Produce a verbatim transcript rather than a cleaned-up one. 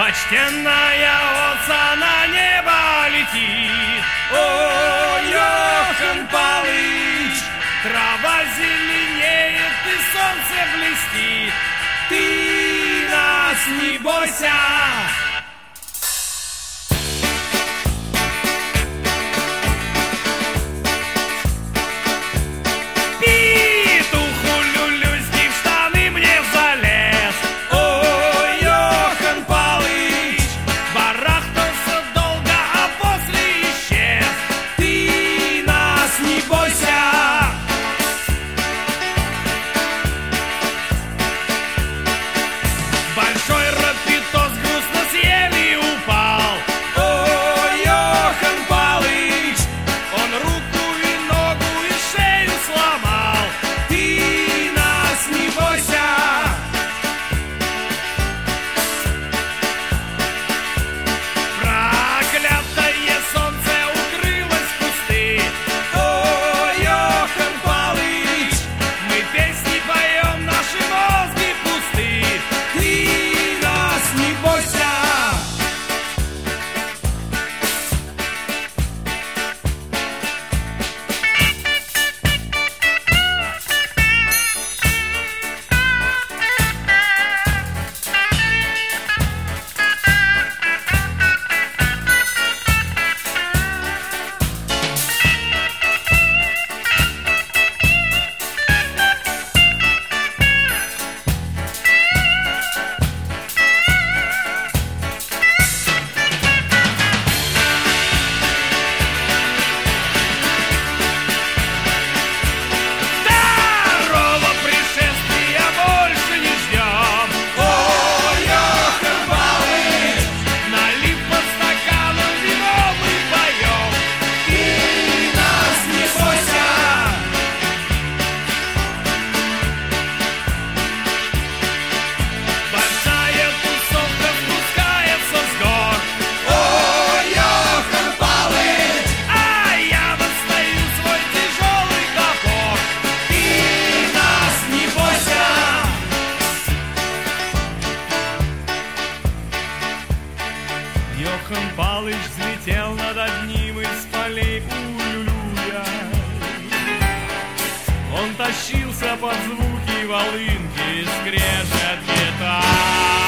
Почтенная овца на небо летит. О, Йохан Палыч, трава зеленеет и солнце блестит. Ты нас не бойся. Йохан Палыч взлетел над одним из полей улюлюя. Он тащился под звуки волынки, скрежет гитар.